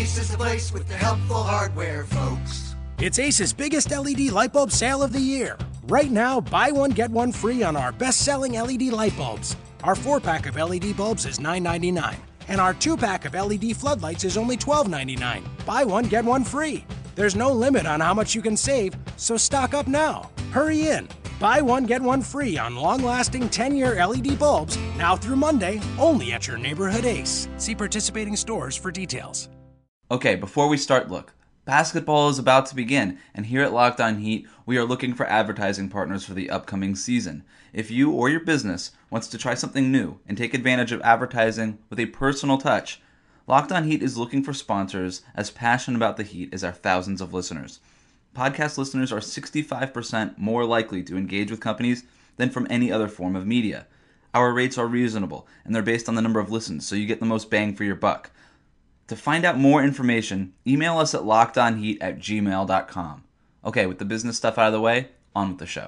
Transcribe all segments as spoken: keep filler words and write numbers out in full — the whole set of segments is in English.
Ace is the place with the helpful hardware, folks. It's Ace's biggest L E D light bulb sale of the year. Right now, buy one, get one free on our best-selling L E D light bulbs. Our four-pack of L E D bulbs is nine ninety-nine, and our two-pack of L E D floodlights is only twelve ninety-nine. Buy one, get one free. There's no limit on how much you can save, so stock up now. Hurry in. Buy one, get one free on long-lasting ten-year L E D bulbs, now through Monday, only at your neighborhood Ace. See participating stores for details. Okay, before we start, look. Basketball is about to begin, and here at Locked On Heat, we are looking for advertising partners for the upcoming season. If you or your business wants to try something new and take advantage of advertising with a personal touch, Locked On Heat is looking for sponsors as passionate about the Heat as our thousands of listeners. Podcast listeners are sixty-five percent more likely to engage with companies than from any other form of media. Our rates are reasonable, and they're based on the number of listens, so you get the most bang for your buck. To find out more information, email us at lockedonheat at gmail dot com. Okay, with the business stuff out of the way, on with the show.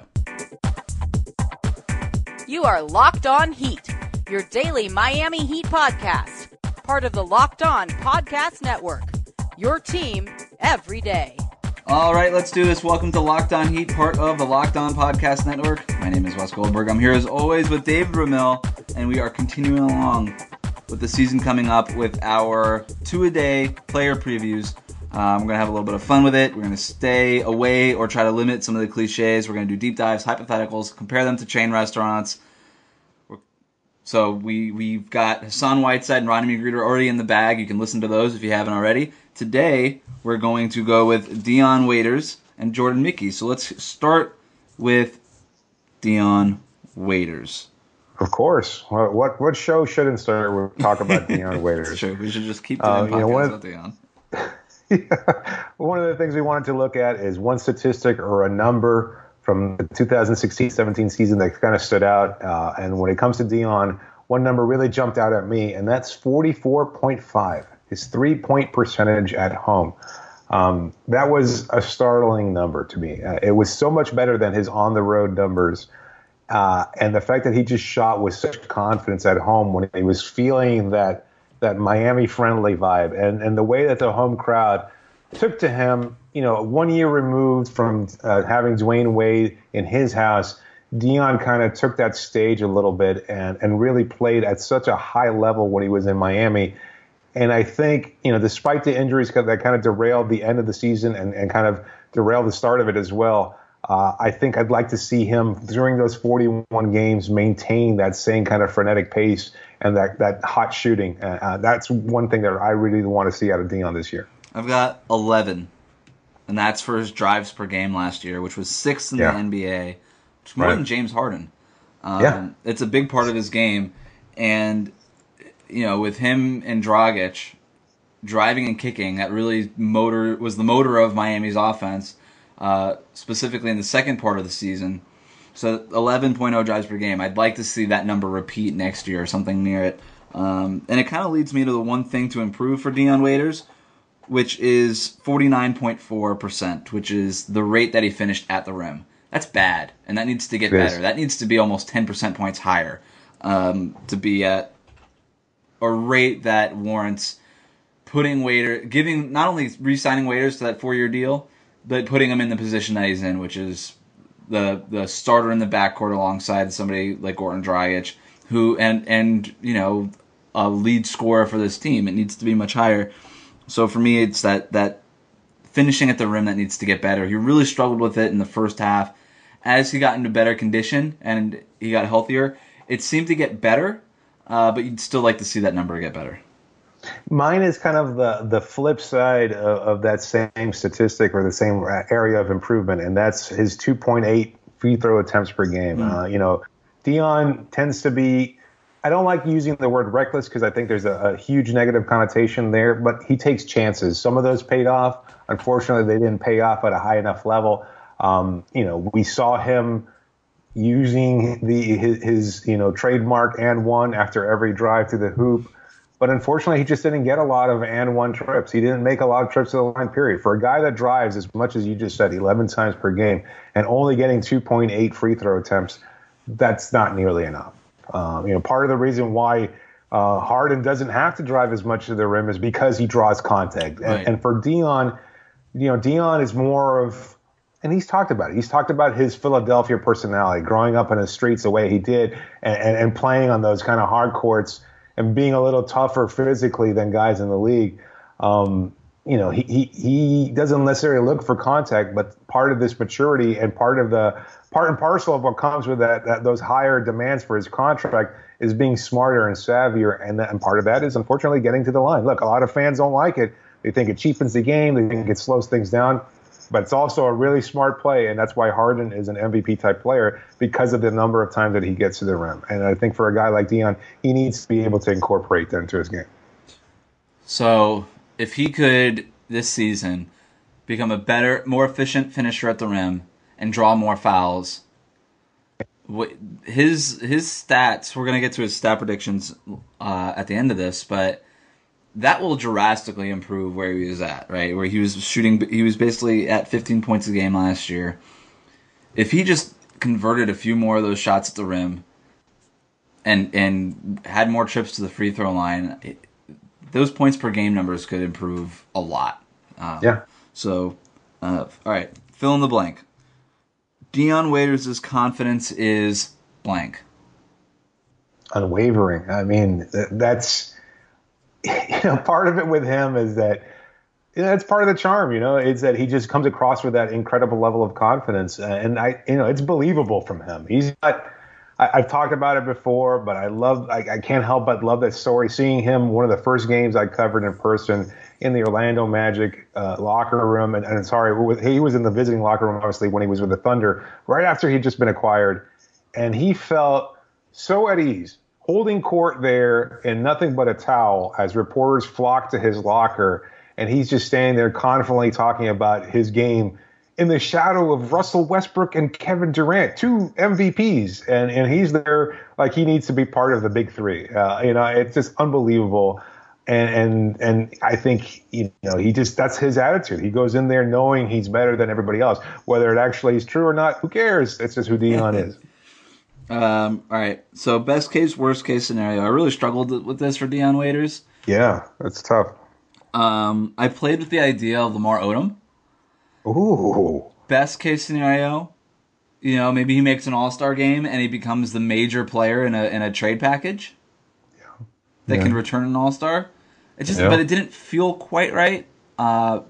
You are Locked On Heat, your daily Miami Heat podcast. Part of the Locked On Podcast Network. Your team every day. All right, let's do this. Welcome to Locked On Heat, part of the Locked On Podcast Network. My name is Wes Goldberg. I'm here as always with David Ramil, and we are continuing along with the season coming up with our two-a-day player previews. Um, we're going to have a little bit of fun with it. We're going to stay away or try to limit some of the cliches. We're going to do deep dives, hypotheticals, compare them to chain restaurants. We're, so we, we've got Hassan Whiteside and Ronnie Magruder already in the bag. You can listen to those if you haven't already. Today, we're going to go with Dion Waiters and Jordan Mickey. So let's start with Dion Waiters. Of course. What what show shouldn't start with talk about Dion Waiters? Sure, we should just keep doing uh, podcasts you know, one, about Dion. Yeah. One of the things we wanted to look at is one statistic or a number from the twenty sixteen seventeen season that kind of stood out. Uh, and when it comes to Dion, one number really jumped out at me, and that's forty-four point five, his three-point percentage at home. Um, that was a startling number to me. Uh, it was so much better than his on-the-road numbers. Uh, and the fact that he just shot with such confidence at home when he was feeling that that Miami-friendly vibe, and, and the way that the home crowd took to him, you know, one year removed from uh, having Dwayne Wade in his house, Dion kind of took that stage a little bit and, and really played at such a high level when he was in Miami. And I think, you know, despite the injuries that kind of derailed the end of the season and, and kind of derailed the start of it as well, Uh, I think I'd like to see him during those forty-one games maintain that same kind of frenetic pace and that, that hot shooting. Uh, uh, that's one thing that I really want to see out of Dion this year. I've got eleven, and that's for his drives per game last year, which was sixth in yeah. the N B A. It's more right. than James Harden. Um, yeah. It's a big part of his game. And, you know, with him and Dragic driving and kicking, that really motor was the motor of Miami's offense. Uh, specifically in the second part of the season. So eleven point oh drives per game. I'd like to see that number repeat next year or something near it. Um, and it kind of leads me to the one thing to improve for Dion Waiters, which is forty-nine point four percent, which is the rate that he finished at the rim. That's bad, and that needs to get it better. Is. That needs to be almost ten percent points higher um, to be at a rate that warrants putting Waiters, giving, not only re-signing Waiters to that four-year deal, but putting him in the position that he's in, which is the the starter in the backcourt alongside somebody like Goran Dragic, who and and you know a lead scorer for this team. It needs to be much higher. So for me, it's that that finishing at the rim that needs to get better. He really struggled with it in the first half. As he got into better condition and he got healthier, it seemed to get better, uh, but you'd still like to see that number get better. Mine is kind of the, the flip side of, of that same statistic or the same area of improvement, and that's his two point eight free throw attempts per game. Mm. Uh, you know, Dion tends to be, I don't like using the word reckless because I think there's a, a huge negative connotation there, but he takes chances. Some of those paid off. Unfortunately, they didn't pay off at a high enough level. Um, you know, we saw him using the his, his you know trademark and one after every drive to the hoop. But unfortunately, he just didn't get a lot of and one trips. He didn't make a lot of trips to the line, period. For a guy that drives as much as you just said, eleven times per game, and only getting two point eight free throw attempts, that's not nearly enough. Um, you know, part of the reason why Uh, Harden doesn't have to drive as much to the rim is because he draws contact. And, right. and for Dion, you know, Dion is more of, and he's talked about it. He's talked about his Philadelphia personality, growing up in the streets the way he did, and, and, and playing on those kind of hard courts and being a little tougher physically than guys in the league. Um, you know, he, he he doesn't necessarily look for contact, but part of this maturity and part of the part and parcel of what comes with that, that those higher demands for his contract is being smarter and savvier, and, that, and part of that is unfortunately getting to the line. Look, a lot of fans don't like it. They think it cheapens the game. They think it slows things down. But it's also a really smart play, and that's why Harden is an M V P-type player, because of the number of times that he gets to the rim. And I think for a guy like Dion, he needs to be able to incorporate that into his game. So if he could, this season, become a better, more efficient finisher at the rim and draw more fouls, his his stats, we're going to get to his stat predictions uh, at the end of this, but that will drastically improve where he was at, right? Where he was shooting, he was basically at fifteen points a game last year. If he just converted a few more of those shots at the rim and and had more trips to the free throw line, it, those points per game numbers could improve a lot. Um, yeah. So, uh, all right, fill in the blank. Dion Waiters' confidence is blank. Unwavering. I mean, that's, you know, part of it with him is that, you know, it's part of the charm, you know, is that he just comes across with that incredible level of confidence. And I, you know, it's believable from him. He's not, I, I've talked about it before, but I love, I, I can't help but love that story. Seeing him, one of the first games I covered in person in the Orlando Magic uh, locker room, and, and sorry, with, he was in the visiting locker room, obviously, when he was with the Thunder, right after he'd just been acquired. And he felt so at ease, holding court there in nothing but a towel as reporters flocked to his locker. And he's just standing there confidently talking about his game in the shadow of Russell Westbrook and Kevin Durant, two M V Ps. And and he's there like he needs to be part of the big three. Uh, you know, it's just unbelievable. And, and and I think, you know, he just, that's his attitude. He goes in there knowing he's better than everybody else. Whether it actually is true or not, who cares? It's just who Dion is. Um, all right. So best case, worst case scenario. I really struggled with this for Dion Waiters. Yeah, that's tough. Um, I played with the idea of Lamar Odom. Ooh. Best case scenario, you know, maybe he makes an All-Star game and he becomes the major player in a in a trade package. Yeah. That yeah. can return an All-Star. It just, yeah. but it didn't feel quite right. Uh,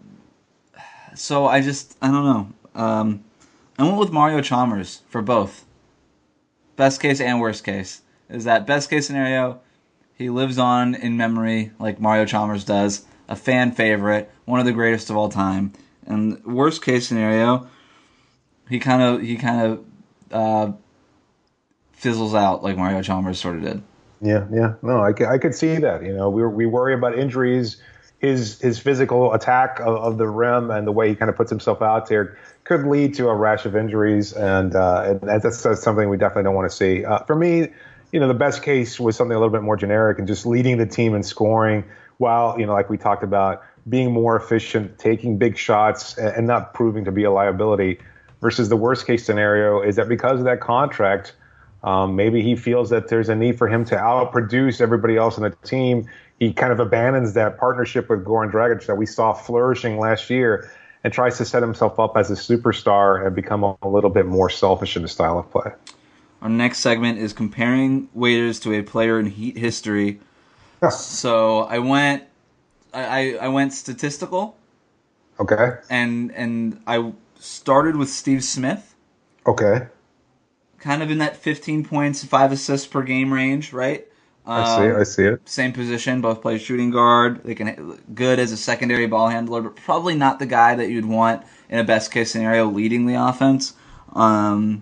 so I just, I don't know. Um, I went with Mario Chalmers for both. Best case and worst case is that best case scenario, he lives on in memory like Mario Chalmers does, a fan favorite, one of the greatest of all time. And worst case scenario, he kind of he kind of uh, fizzles out like Mario Chalmers sort of did. Yeah, yeah, no, I, I could see that. You know, we we worry about injuries. His his physical attack of, of the rim and the way he kind of puts himself out there could lead to a rash of injuries, and, uh, and that's, that's something we definitely don't want to see. Uh, for me, you know, the best case was something a little bit more generic and just leading the team in scoring while, you know, like we talked about, being more efficient, taking big shots, and, and not proving to be a liability. Versus the worst case scenario is that because of that contract, um, maybe he feels that there's a need for him to outproduce everybody else on the team. He kind of abandons that partnership with Goran Dragic that we saw flourishing last year and tries to set himself up as a superstar and become a, a little bit more selfish in the style of play. Our next segment is comparing Waiters to a player in Heat history. So I went, I, I went statistical. Okay. And and I started with Steve Smith. Okay. Kind of in that fifteen points, five assists per game range, right? I see it. I see it. Same position, both play shooting guard. They can good as a secondary ball handler, but probably not the guy that you'd want in a best case scenario leading the offense. Um,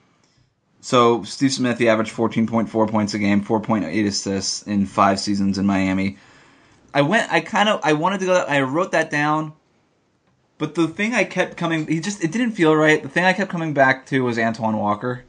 so Steve Smith, he averaged fourteen point four points a game, four point eight assists in five seasons in Miami. I went. I kind of. I wanted to go. I wrote that down, but the thing I kept coming. He just. It didn't feel right. The thing I kept coming back to was Antoine Walker.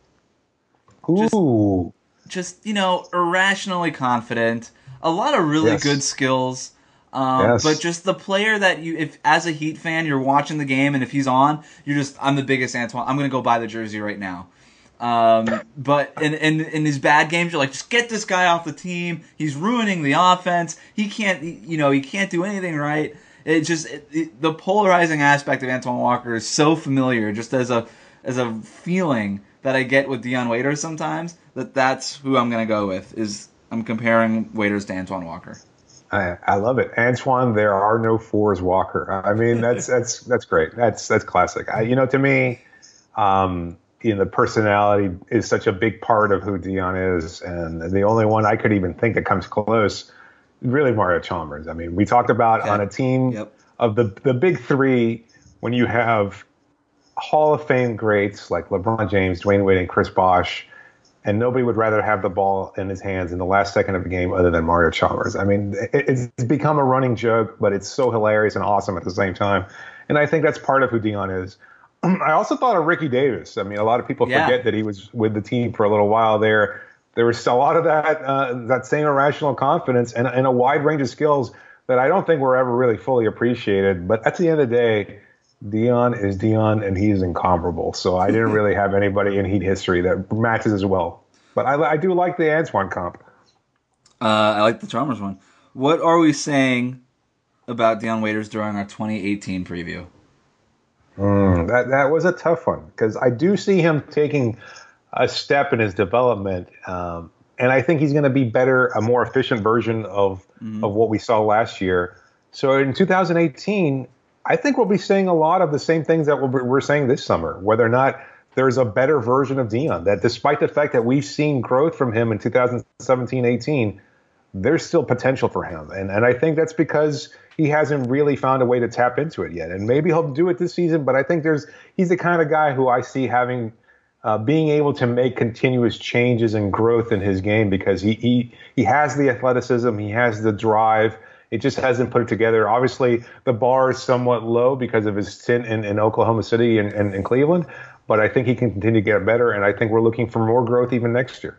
Ooh. Just, just you know, irrationally confident. A lot of really yes. good skills. Um, yes. But just the player that you, if as a Heat fan, you're watching the game, and if he's on, you're just, I'm the biggest Antoine. I'm gonna go buy the jersey right now. Um, but in, in in these bad games, you're like, just get this guy off the team. He's ruining the offense. He can't, you know, he can't do anything right. It just it, it, the polarizing aspect of Antoine Walker is so familiar, just as a as a feeling that I get with Dion Waiters sometimes. That that's who I'm gonna go with. Is I'm comparing Waiters to Antoine Walker. I, I love it, Antoine. There are no fours, Walker. I mean, that's that's that's great. That's that's classic. I, you know, to me. Um, You know, the personality is such a big part of who Dion is, and the only one I could even think that comes close, really, Mario Chalmers. I mean, we talked about okay. on a team yep. of the the big three, when you have Hall of Fame greats like LeBron James, Dwayne Wade, and Chris Bosh, and nobody would rather have the ball in his hands in the last second of the game other than Mario Chalmers. I mean, it, it's become a running joke, but it's so hilarious and awesome at the same time, and I think that's part of who Dion is. I also thought of Ricky Davis. I mean, a lot of people yeah. forget that he was with the team for a little while there. There was a lot of that uh, that same irrational confidence and, and a wide range of skills that I don't think were ever really fully appreciated. But at the end of the day, Dion is Dion, and he is incomparable. So I didn't really have anybody in Heat history that matches as well. But I, I do like the Antoine comp. Uh, I like the Chalmers one. What are we saying about Dion Waiters during our twenty eighteen preview? Mm, that that was a tough one because I do see him taking a step in his development, um, and I think he's going to be better, a more efficient version of mm-hmm. of what we saw last year. So in two thousand eighteen, I think we'll be saying a lot of the same things that we're, we're saying this summer. Whether or not there's a better version of Dion, that despite the fact that we've seen growth from him in two thousand seventeen eighteen, there's still potential for him, and and I think that's because he hasn't really found a way to tap into it yet. And maybe he'll do it this season, but I think there's he's the kind of guy who I see having uh, being able to make continuous changes and growth in his game because he he he has the athleticism, he has the drive. It just hasn't put it together. Obviously, the bar is somewhat low because of his stint in, in Oklahoma City and, and, and Cleveland, but I think he can continue to get better, and I think we're looking for more growth even next year.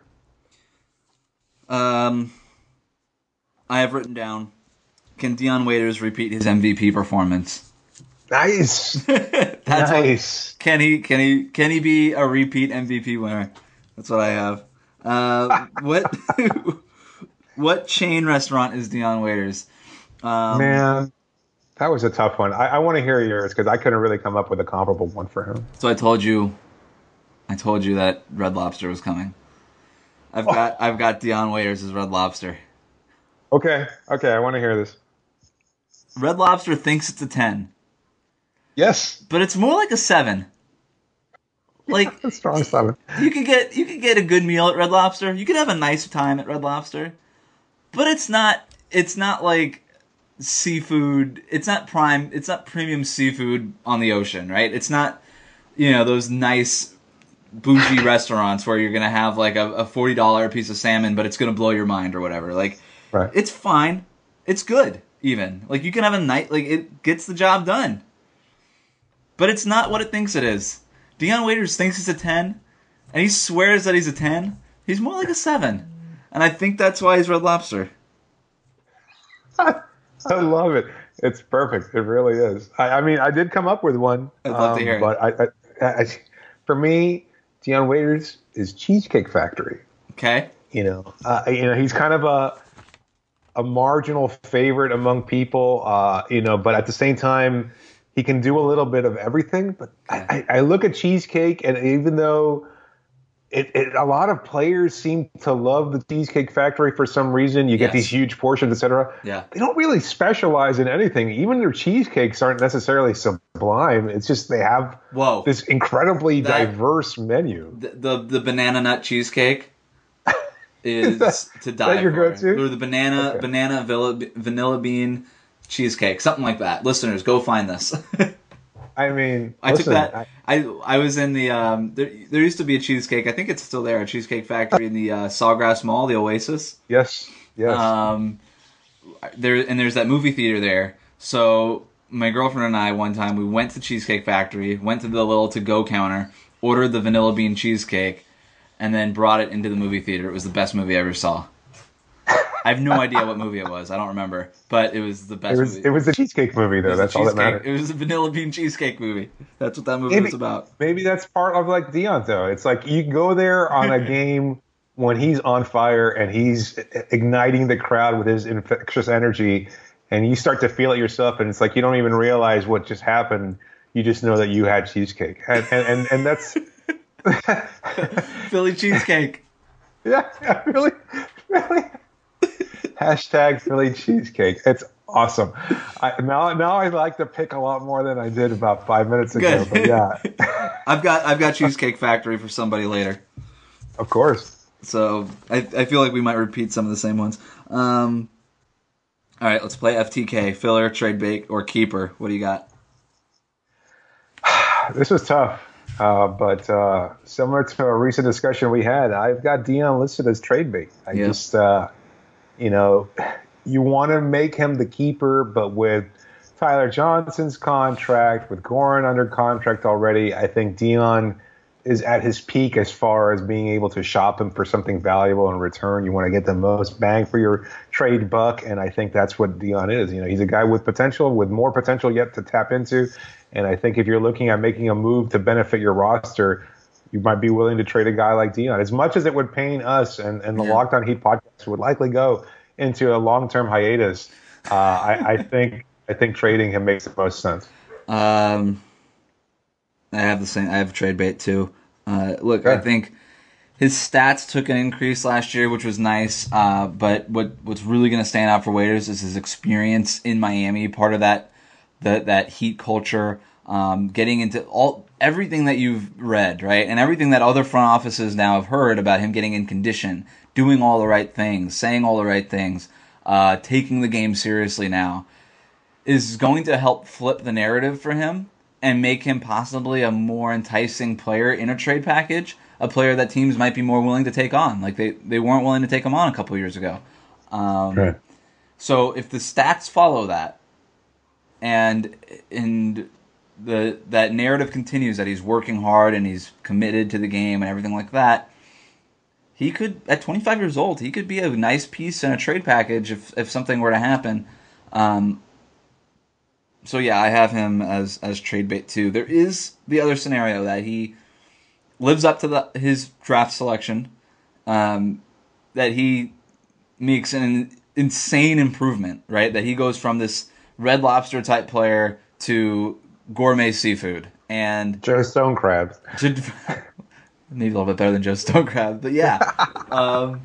Um, I have written down, can Dion Waiters repeat his M V P performance? Nice. That's nice. What, can he can he can he be a repeat M V P winner? That's what I have. Uh, what what chain restaurant is Dion Waiters? Um, Man, that was a tough one. I, I want to hear yours because I couldn't really come up with a comparable one for him. So I told you, I told you that Red Lobster was coming. I've oh. got I've got Dion Waiters as Red Lobster. Okay, okay, I want to hear this. Red Lobster thinks it's a ten. Yes, but it's more like a seven. Like a strong seven. You could get you could get a good meal at Red Lobster. You could have a nice time at Red Lobster, but it's not it's not like seafood. It's not prime. It's not premium seafood on the ocean, right? It's not, you know, those nice bougie restaurants where you're gonna have like a, a forty dollar piece of salmon, but it's gonna blow your mind or whatever. Like, right. It's fine. It's good. Even like you can have a night. Like it gets the job done. But it's not what it thinks it is. Dion Waiters thinks it's a ten, and he swears that he's a ten. He's more like a seven. And I think that's why he's Red Lobster. I love it. It's perfect. It really is. I, I mean, I did come up with one. I'd love um, to hear but it. But I, I, I, for me, Dion Waiters is Cheesecake Factory. Okay. You know, uh, you know, he's kind of a a marginal favorite among people, uh, you know, but at the same time, he can do a little bit of everything. But I, I look at Cheesecake, and even though it, it, a lot of players seem to love the Cheesecake Factory for some reason, you get yes. these huge portions, et cetera. Yeah. They don't really specialize in anything. Even their cheesecakes aren't necessarily sublime. It's just they have Whoa. this incredibly that, diverse menu. The, the the banana nut cheesecake is, is that, to die is that your for. go-to? Or the banana okay. banana vanilla, vanilla bean cheesecake, something like that. Listeners, go find this. I mean, I listen, took that. I, I I was in the um. There, there used to be a cheesecake. I think it's still there. A Cheesecake Factory in the uh, Sawgrass Mall, the Oasis. Yes. Yes. Um. There and there's that movie theater there. So my girlfriend and I one time we went to Cheesecake Factory, went to the little to-go counter, ordered the vanilla bean cheesecake, and then brought it into the movie theater. It was the best movie I ever saw. I have no idea what movie it was. I don't remember, but it was the best it was, movie. It was the cheesecake movie, though. That's all that mattered. It was a vanilla bean cheesecake movie. That's what that movie maybe, was about. Maybe that's part of like Dion, though. It's like you go there on a game when he's on fire and he's igniting the crowd with his infectious energy, and you start to feel it yourself, and it's like you don't even realize what just happened. You just know that you had cheesecake, and and and, and that's Philly cheesecake. Yeah, yeah, really, really. Hashtag Philly cheesecake. It's awesome. I, now, now I like the pick a lot more than I did about five minutes ago. Good. But yeah, I've got I've got Cheesecake Factory for somebody later. Of course. So I I feel like we might repeat some of the same ones. Um, all right, let's play F T K. Filler, trade bait, or keeper. What do you got? This was tough, uh, but uh, similar to a recent discussion we had, I've got Dion listed as trade bait. I yeah. just, uh, you know, you want to make him the keeper, but with Tyler Johnson's contract, with Goran under contract already, I think Dion is at his peak as far as being able to shop him for something valuable in return. You want to get the most bang for your trade buck, and I think that's what Dion is. You know, he's a guy with potential, with more potential yet to tap into. And I think if you're looking at making a move to benefit your roster, you might be willing to trade a guy like Dion. As much as it would pain us and, and the yeah. Locked On Heat podcast would likely go into a long-term hiatus, uh, I, I think I think trading him makes the most sense. Um, I have the same. I have trade bait too. Uh, look, okay. I think his stats took an increase last year, which was nice. Uh, but what what's really going to stand out for Waiters is his experience in Miami. Part of that. The, that Heat culture, um, getting into all everything that you've read, right, and everything that other front offices now have heard about him getting in condition, doing all the right things, saying all the right things, uh, taking the game seriously now, is going to help flip the narrative for him and make him possibly a more enticing player in a trade package, a player that teams might be more willing to take on. Like they, they weren't willing to take him on a couple years ago. Um, right. So if the stats follow that, And and the that narrative continues that he's working hard and he's committed to the game and everything like that, he could, at twenty-five years old, he could be a nice piece in a trade package if, if something were to happen. Um, so yeah, I have him as as trade bait too. There is the other scenario that he lives up to the, his draft selection, um, that he makes an insane improvement, right? That he goes from this Red Lobster type player to gourmet seafood and Joe Stone Crab. Maybe a little bit better than Joe Stone Crab, but yeah, um,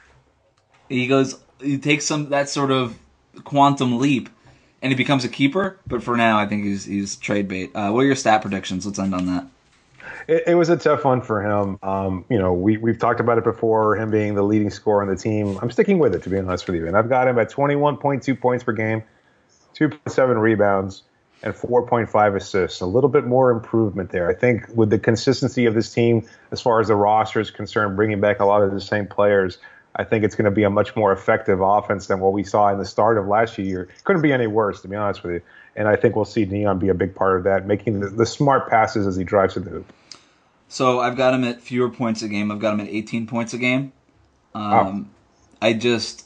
he goes. He takes some that sort of quantum leap, and he becomes a keeper. But for now, I think he's he's trade bait. Uh, what are your stat predictions? Let's end on that. It, it was a tough one for him. Um, you know, we we've talked about it before. Him being the leading scorer on the team. I'm sticking with it, to be honest with you. And I've got him at twenty-one point two points per game. two point seven rebounds, and four point five assists. A little bit more improvement there. I think with the consistency of this team, as far as the roster is concerned, bringing back a lot of the same players, I think it's going to be a much more effective offense than what we saw in the start of last year. Couldn't be any worse, to be honest with you. And I think we'll see Dion be a big part of that, making the, the smart passes as he drives to the hoop. So I've got him at fewer points a game. I've got him at eighteen points a game. Um, wow. I just...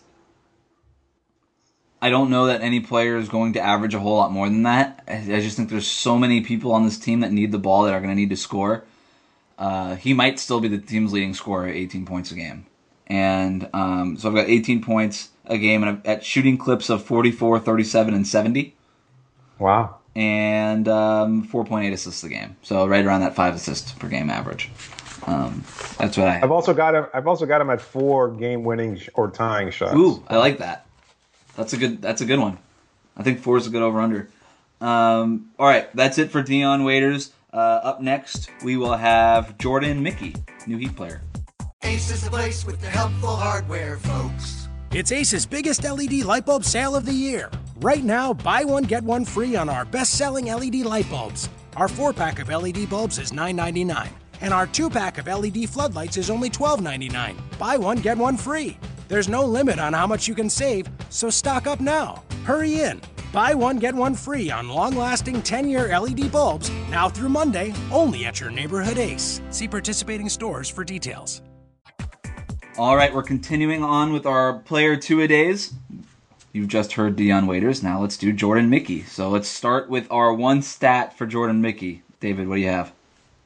I don't know that any player is going to average a whole lot more than that. I just think there's so many people on this team that need the ball that are going to need to score. Uh, he might still be the team's leading scorer at eighteen points a game. And um, so I've got eighteen points a game and I've, at shooting clips of forty-four, thirty-seven, and seventy. Wow. And um, four point eight assists a game. So right around that five assists per game average. Um, that's what I have. I've also got him, I've also got him at four game-winning sh- or tying shots. Ooh, I like that. That's a good. That's a good one. I think four is a good over under. Um, all right, that's it for Dion Waiters. Uh, up next, we will have Jordan Mickey, new Heat player. Ace is the place with the helpful hardware, folks. It's Ace's biggest L E D light bulb sale of the year. Right now, buy one get one free on our best-selling L E D light bulbs. Our four-pack of L E D bulbs is nine ninety-nine, and our two-pack of L E D floodlights is only twelve ninety-nine. Buy one get one free. There's no limit on how much you can save, so stock up now. Hurry in. Buy one, get one free on long-lasting ten-year L E D bulbs now through Monday, only at your neighborhood Ace. See participating stores for details. All right, we're continuing on with our player two-a-days. You've just heard Dion Waiters. Now let's do Jordan Mickey. So let's start with our one stat for Jordan Mickey. David, what do you have?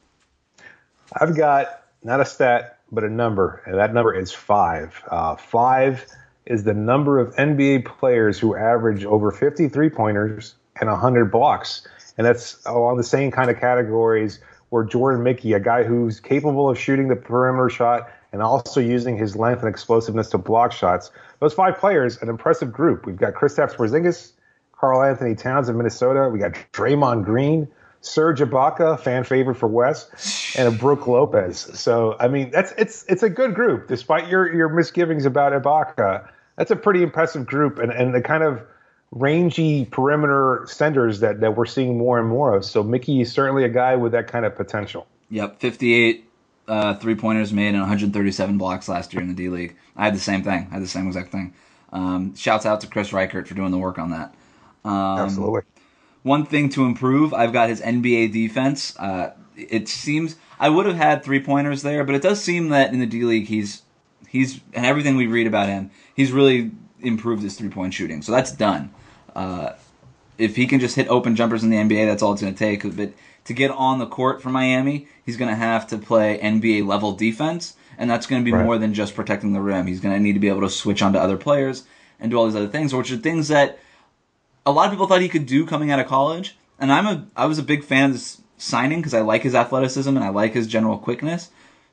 I've got not a stat, but a number, and that number is five. Uh, five is the number of N B A players who average over fifty three-pointers and one hundred blocks. And that's along the same kind of categories where Jordan Mickey, a guy who's capable of shooting the perimeter shot and also using his length and explosiveness to block shots. Those five players, an impressive group. We've got Kristaps Porzingis, Karl Anthony Towns of Minnesota. We got Draymond Green, Serge Ibaka, fan favorite for Wes, and Brook Lopez. So, I mean, that's it's it's a good group. Despite your, your misgivings about Ibaka, that's a pretty impressive group, and, and the kind of rangy perimeter centers that, that we're seeing more and more of. So Mickey is certainly a guy with that kind of potential. Yep, fifty-eight uh, three-pointers made and one hundred thirty-seven blocks last year in the D-League. I had the same thing. I had the same exact thing. Um, shouts out to Chris Reichert for doing the work on that. Um, Absolutely. One thing to improve, I've got his N B A defense. Uh, it seems I would have had three-pointers there, but it does seem that in the D-League he's he's and everything we read about him, he's really improved his three-point shooting. So that's done. Uh, if he can just hit open jumpers in the N B A, that's all it's going to take. But to get on the court for Miami, he's going to have to play N B A level defense, and that's going to be right. more than just protecting the rim. He's going to need to be able to switch onto other players and do all these other things, which are things that a lot of people thought he could do coming out of college. And I'm a I was a big fan of this signing because I like his athleticism and I like his general quickness.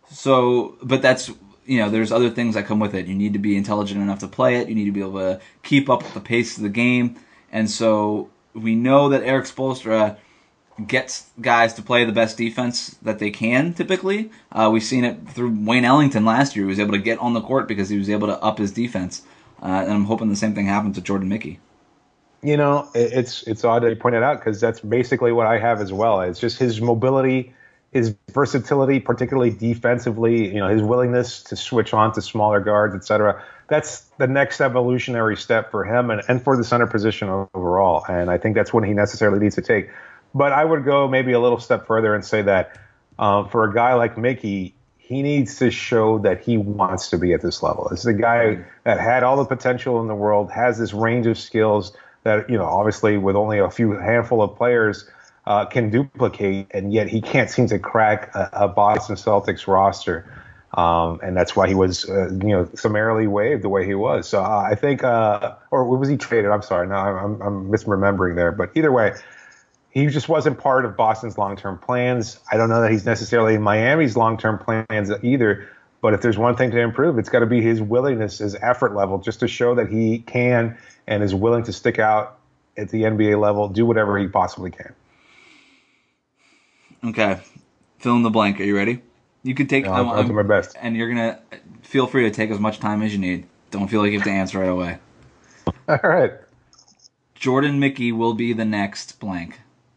So, but that's you know, there's other things that come with it. You need to be intelligent enough to play it. You need to be able to keep up with the pace of the game. And so we know that Erik Spoelstra gets guys to play the best defense that they can, typically. Uh, we've seen it through Wayne Ellington last year. He was able to get on the court because he was able to up his defense. Uh, and I'm hoping the same thing happens to Jordan Mickey. You know, it's it's odd that you point it out because that's basically what I have as well. It's just his mobility, his versatility, particularly defensively, you know, his willingness to switch on to smaller guards, et cetera. That's the next evolutionary step for him and, and for the center position overall. And I think that's what he necessarily needs to take. But I would go maybe a little step further and say that uh, for a guy like Mickey, he needs to show that he wants to be at this level. This is a guy that had all the potential in the world, has this range of skills that, you know, obviously with only a few handful of players uh, can duplicate, and yet he can't seem to crack a, a Boston Celtics roster. Um, and that's why he was, uh, you know, summarily waived the way he was. So uh, I think, uh, or was he traded? I'm sorry, no, I'm, I'm misremembering there. But either way, he just wasn't part of Boston's long-term plans. I don't know that he's necessarily in Miami's long-term plans either. But if there's one thing to improve, it's got to be his willingness, his effort level, just to show that he can and is willing to stick out at the N B A level, do whatever he possibly can. Okay, fill in the blank. Are you ready? You can take. I'll, I'll do my best. And you're gonna feel free to take as much time as you need. Don't feel like you have to answer right away. All right. Jordan Mickey will be the next blank.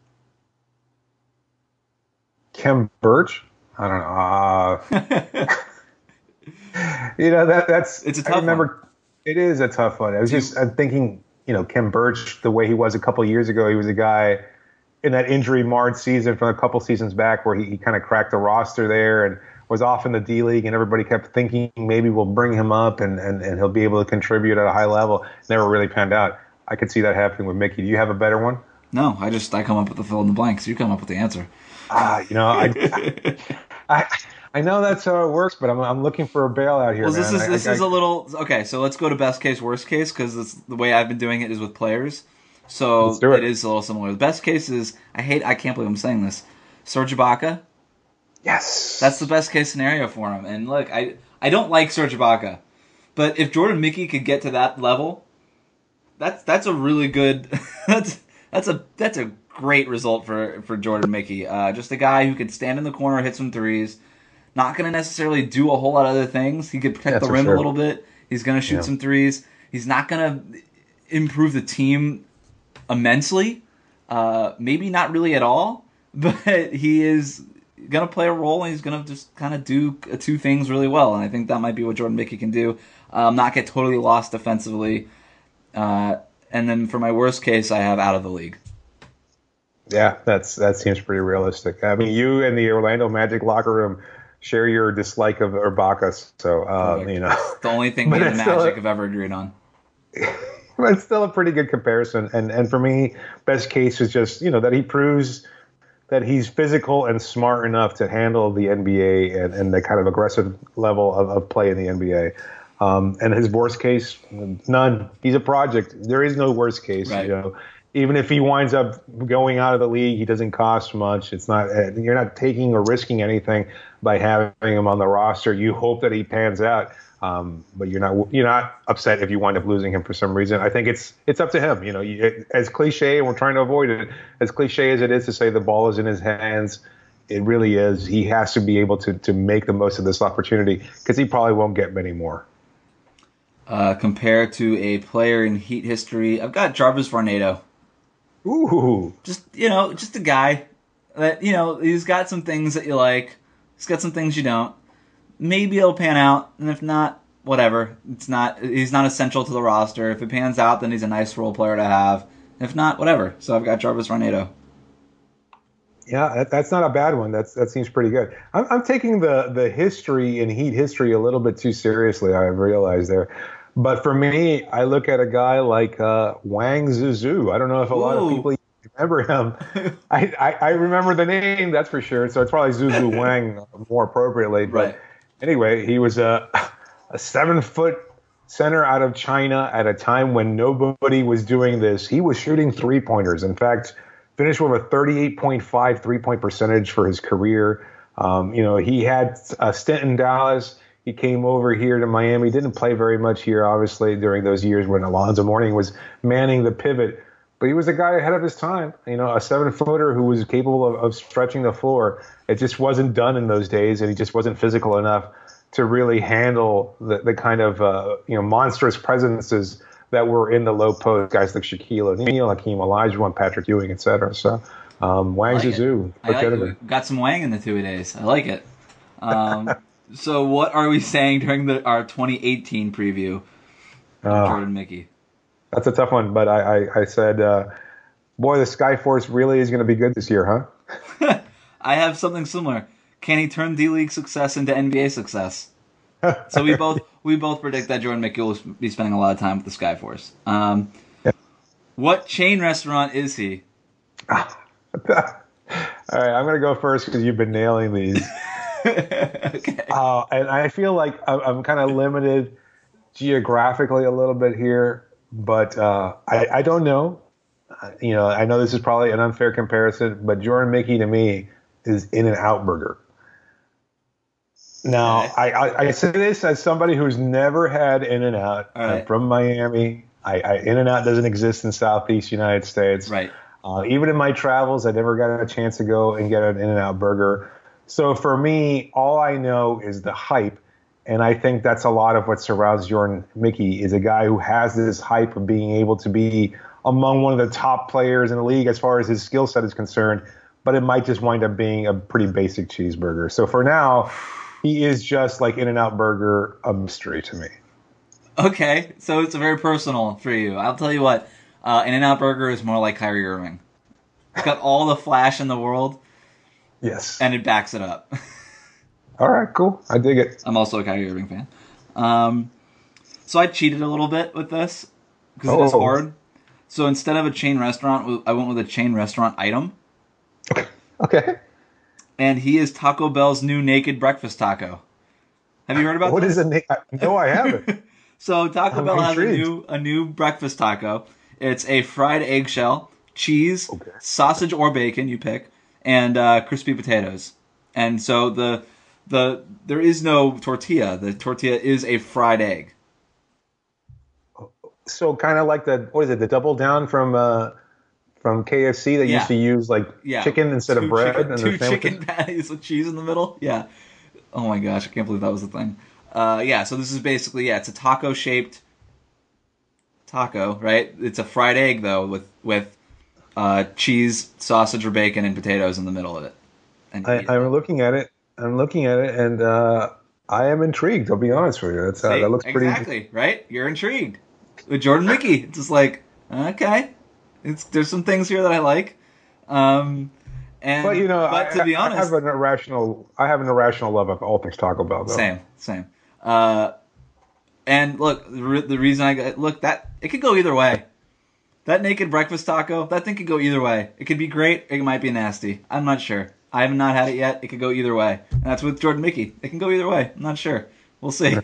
Khem Birch? I don't know. Uh, you know that that's. It's a tough I remember, one. It is a tough one. I was just I'm thinking, you know, Khem Birch, the way he was a couple of years ago, he was a guy in that injury-marred season from a couple seasons back where he, he kind of cracked the roster there and was off in the D-League, and everybody kept thinking maybe we'll bring him up and, and, and he'll be able to contribute at a high level. Never really panned out. I could see that happening with Mickey. Do you have a better one? No, I just I come up with the fill in the blanks. You come up with the answer. Ah, uh, you know, I, I, I I know that's how it works, but I'm I'm looking for a bailout here. Well, man. this is I, this I, is a little okay. So let's go to best case, worst case, because the way I've been doing it is with players. So Let's do it. it is a little similar. The best case is I hate. I can't believe I'm saying this. Serge Ibaka. Yes, That's the best case scenario for him. And look, I I don't like Serge Ibaka, but if Jordan Mickey could get to that level, that's that's a really good. that's that's a that's a great result for for Jordan Mickey. Uh, just a guy who could stand in the corner, hit some threes. Not going to necessarily do a whole lot of other things. He could protect Yeah, the for rim sure. a little bit. He's going to shoot Yeah. some threes. He's not going to improve the team immensely. Uh, maybe not really at all, but he is going to play a role, and he's going to just kind of do two things really well. And I think that might be what Jordan Mickey can do. Um, not get totally lost defensively. Uh, and then for my worst case, I have out of the league. Yeah, that's that seems pretty realistic. I mean, you and the Orlando Magic locker room share your dislike of Ibaka. So uh, you know, the only thing me and Magic a, have ever agreed on. But it's still a pretty good comparison. And and for me, best case is just you know that he proves that he's physical and smart enough to handle the N B A and, and the kind of aggressive level of, of play in the N B A. Um, and his worst case, none. He's a project. There is no worst case. Right. You know, even if he winds up going out of the league, he doesn't cost much. It's not you're not taking or risking anything by having him on the roster. You hope that he pans out, um, but you're not you're not upset if you wind up losing him for some reason. I think it's it's up to him. You know, you, as cliche, and we're trying to avoid it. As cliche as it is to say the ball is in his hands, it really is. He has to be able to to make the most of this opportunity because he probably won't get many more. Uh, compared to a player in Heat history, I've got Jarvis Varnado. Ooh. Just, you know, just a guy that, you know, he's got some things that you like. He's got some things you don't. Maybe it'll pan out, and if not, whatever. It's not, he's not essential to the roster. If it pans out, then he's a nice role player to have. If not, whatever. So I've got Jarvis Varnado. Yeah, that, that's not a bad one. That's that seems pretty good. I'm, I'm taking the the history and Heat history a little bit too seriously. I've realized there, but for me, I look at a guy like uh, Wang Zizou. I don't know if a Ooh. lot of people remember him. I, I I remember the name, that's for sure. So it's probably Zizou Wang more appropriately. But right. anyway, he was a a seven foot center out of China at a time when nobody was doing this. He was shooting three pointers. In fact, finished with a thirty-eight point five three-point percentage for his career. Um, you know, he had a stint in Dallas. He came over here to Miami. Didn't play very much here, obviously, during those years when Alonzo Mourning was manning the pivot. But he was a guy ahead of his time, you know, a seven-footer who was capable of, of stretching the floor. It just wasn't done in those days, and he just wasn't physical enough to really handle the, the kind of, uh, you know, monstrous presences that were in the low post, guys like Shaquille O'Neal, Hakeem Olajuwon, Patrick Ewing, et cetera. So um, Wang like Zizou. I like it. Got some Wang in the two days. I like it. Um, so what are we saying during the our twenty eighteen preview of uh, Jordan Mickey? That's a tough one, but I, I, I said, uh, boy, the Skyforce really is going to be good this year, huh? I have something similar. Can he turn D-League success into N B A success? So we both we both predict that Jordan Mickey will be spending a lot of time with the Skyforce. Um, yeah. What chain restaurant is he? All right, I'm going to go first because you've been nailing these. Okay. Uh, and I feel like I'm, I'm kind of limited geographically a little bit here, but uh, I, I don't know. You know, I know this is probably an unfair comparison, but Jordan Mickey to me is In-N-Out Burger. Now, I, I, I say this as somebody who's never had In-N-Out. Right. I'm from Miami. I, I, In-N-Out doesn't exist in Southeast United States. Right. Uh, even in my travels, I never got a chance to go and get an In-N-Out burger. So for me, all I know is the hype, and I think that's a lot of what surrounds Jordan Mickey, is a guy who has this hype of being able to be among one of the top players in the league as far as his skill set is concerned, but it might just wind up being a pretty basic cheeseburger. So for now, he is just like In-N-Out Burger, a mystery to me. Okay, so it's very personal for you. I'll tell you what, uh, In-N-Out Burger is more like Kyrie Irving. It's got all the flash in the world. Yes. And it backs it up. All right, cool. I dig it. I'm also a Kyrie Irving fan. Um, so I cheated a little bit with this because oh. it is hard. So instead of a chain restaurant, I went with a chain restaurant item. Okay. Okay. And he is Taco Bell's new naked breakfast taco. Have you heard about what this? What is a na- No, I haven't. So Taco I'm Bell intrigued. has a new a new breakfast taco. It's a fried eggshell, cheese, okay. sausage or bacon, you pick, and uh, crispy potatoes. And so the the there is no tortilla. The tortilla is a fried egg. So kind of like the what is it? The double down from uh, from K F C that yeah. used to use like yeah. chicken instead two of bread. Chicken, and two chicken patties with cheese in the middle. Yeah. Oh my gosh, I can't believe that was the thing. Uh, yeah. So this is basically yeah, it's a taco shaped taco, right? It's a fried egg though with with uh, cheese, sausage or bacon, and potatoes in the middle of it. And I, I'm looking at it. I'm looking at it, and uh, I am intrigued. I'll be honest with you. That's uh, that looks pretty exactly right. You're intrigued with Jordan Mickey. It's just like okay, it's there's some things here that I like, um, And, but you know, but I, to be honest, I have an irrational, I have an irrational love of all things Taco Bell. Though. Same, same. Uh, and look, the, re- the reason I got, look that it could go either way. That naked breakfast taco, that thing could go either way. It could be great, it might be nasty. I'm not sure. I have not had it yet. It could go either way. And that's with Jordan Mickey. It can go either way. I'm not sure. We'll see.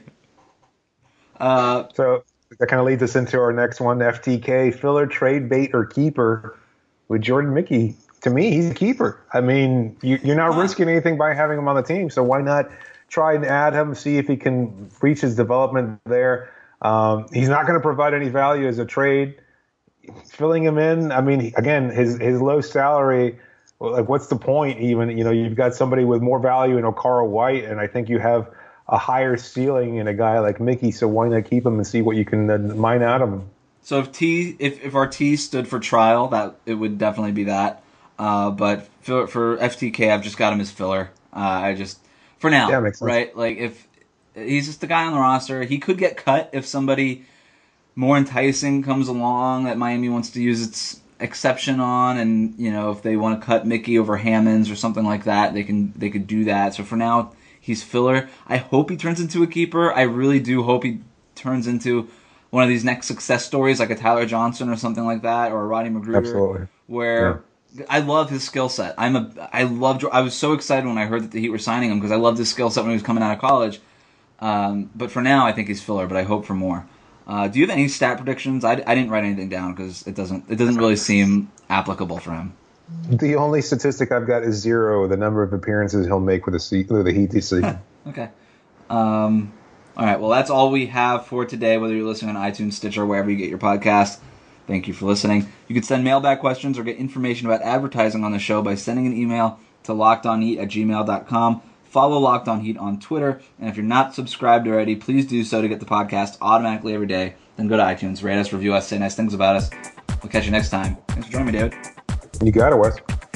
Uh, so that kind of leads us into our next one, F T K, filler, trade bait, or keeper with Jordan Mickey. To me, he's a keeper. I mean, you, you're not huh. risking anything by having him on the team, so why not try and add him, see if he can reach his development there. Um, he's not going to provide any value as a trade. Filling him in, I mean, again, his his low salary, like what's the point even? You know, you've got somebody with more value in Okara White, and I think you have a higher ceiling in a guy like Mickey, so why not keep him and see what you can uh, mine out of him? So if T, if, if our T stood for trial, that it would definitely be that. Uh, but for, for F T K, I've just got him as filler. Uh, I just, for now, yeah, makes sense. Right? Like if he's just the guy on the roster, he could get cut if somebody more enticing comes along that Miami wants to use its exception on, and you know if they want to cut Mickey over Hammonds or something like that, they can they could do that. So for now, he's filler. I hope he turns into a keeper. I really do hope he turns into one of these next success stories, like a Tyler Johnson or something like that, or a Rodney Magruder. Absolutely. Where yeah. I love his skill set. I'm a I loved. I was so excited when I heard that the Heat were signing him because I loved his skill set when he was coming out of college. Um, but for now, I think he's filler. But I hope for more. Uh, do you have any stat predictions? I, I didn't write anything down because it doesn't it doesn't really seem applicable for him. The only statistic I've got is zero, the number of appearances he'll make with the, with the Heat this season. Okay. Um, all right, well, that's all we have for today, whether you're listening on iTunes, Stitcher, wherever you get your podcast. Thank you for listening. You can send mailbag questions or get information about advertising on the show by sending an email to lockedonheat at gmail dot com. Follow Locked On Heat on Twitter, and if you're not subscribed already, please do so to get the podcast automatically every day. Then go to iTunes, rate us, review us, say nice things about us. We'll catch you next time. Thanks for joining me, David. You got it, Wes.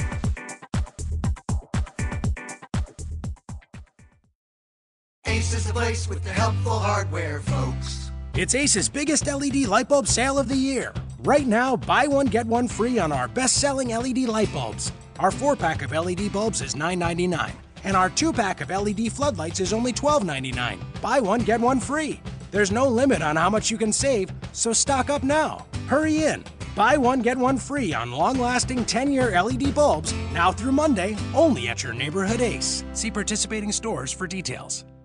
Ace is the place with the helpful hardware, folks. It's Ace's biggest L E D light bulb sale of the year. Right now, buy one, get one free on our best-selling L E D light bulbs. Our four-pack of L E D bulbs is nine ninety-nine. And our two-pack of L E D floodlights is only twelve ninety-nine. Buy one, get one free. There's no limit on how much you can save, so stock up now. Hurry in. Buy one, get one free on long-lasting ten-year L E D bulbs now through Monday, only at your neighborhood Ace. See participating stores for details.